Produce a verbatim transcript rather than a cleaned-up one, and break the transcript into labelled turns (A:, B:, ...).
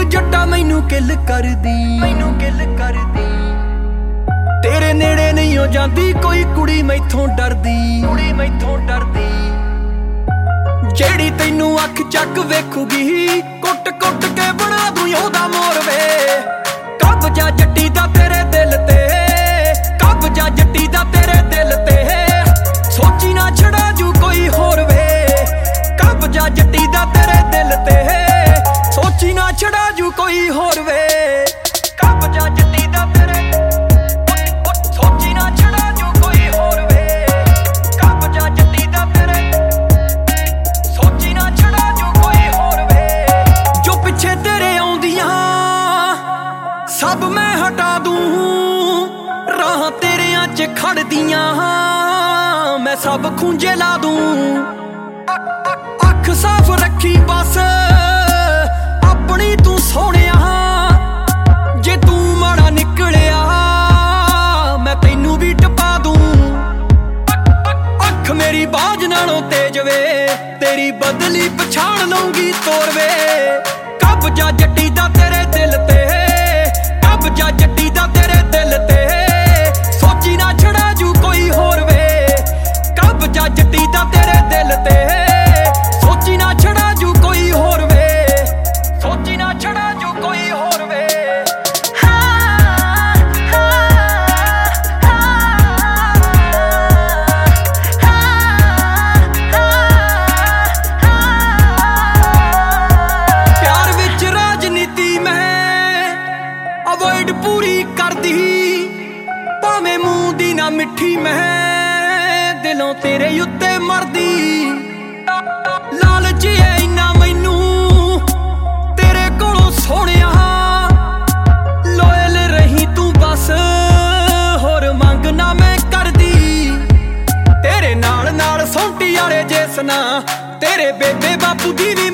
A: जट्टा मैनू किल कर दी मैनू किल कर दी तेरे नेड़े नहीं हो जाती कोई कुड़ी मैथों डरदी कुड़ी मैथों डरदी जेड़ी तैनू अख चक वेखूगी कुट कुट के बना दूं ओहदा मोर वे कब्जा जट्टी दा तेरे दिल ते कब्जा जट्टी दा तेरे दिल ते सोची ना छड़ा जू कोई होर वे कब्जा जट्टी दा तेरे दिल ते सोची ना छड़ा जू कोई होर वे कब्जा जट्टी दा तेरे सोची ना छड़ा जू कोई होर वे कब्जा जट्टी दा तेरे सोची ना छड़ा जू कोई होर वे जो पिछे तेरे आउंदियां सब मैं हटा दूं राह तेरियां च खड़दियां मैं सब खूंजे ला दूं अख साफ रखी बस अपनी तू सोहणिया जे तू माड़ा निकलिया मैं तैनू भी टपा दूं अख मेरी बाज नालों तेज वे तेरी बदली पछाण लूंगी तोर वे कब्जा जट्टी दा तेरे दिल ते कब्जा जट्टी दा तेरे दिल ते सोची ना छड़ा जू कोई होर वे कब्जा जट्टी दा तेरे दिल ते सोची ना छड़ा जू कोई होर वे सोची ना छड़ा जू कोई होर वे प्यार विच राजनीति मैं अवॉइड पूरी करदी भावें मूंह दी ना मिठी मैं दिलों तेरे उत्ते मरदी लालच है इन्ना मैनू तेरे कोलों सोहणिया लोयल रही तू बस होर मंग ना मैं करदी तेरे नाल नाल सोंटी वाले जिस ना तेरे बेबे बापू दी भी